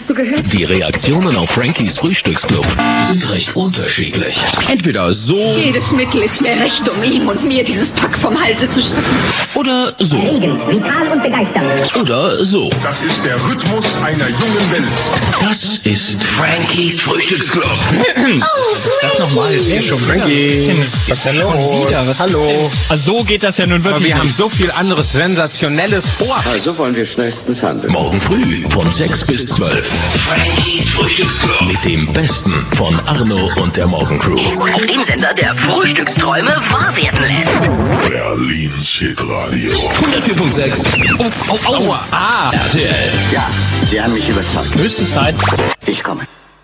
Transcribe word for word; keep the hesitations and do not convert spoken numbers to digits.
Hast du gehört? Die Reaktionen auf Frankies Frühstücksclub sind recht unterschiedlich. Entweder so... Jedes Mittel ist mir recht, um ihm und mir dieses Pack vom Halse zu schaffen. Oder so. Erregend, vital und begeisternd. Oder so. Das ist der Rhythmus einer jungen Welt. Das ist Frankies Frühstücksclub. Was ist das nochmal? Sehr schon. Frankie, was ist denn los? Was Hallo. Also so geht das ja nun Aber wirklich wir haben nicht. so viel anderes Sensationelles vor. Also wollen wir schnellstens handeln. Morgen früh von sechs bis zwölf. Frankies Frühstücksclub. Mit dem Besten von Arno und der Morgencrew. Auf dem Sender, der Frühstücksträume wahr werden lässt. Berlins Hitradio. hundertvier Komma sechs. Oh, oh, aua. Ah. R T L. Ja, Sie haben mich überzeugt. Höchste Zeit. Ich komme.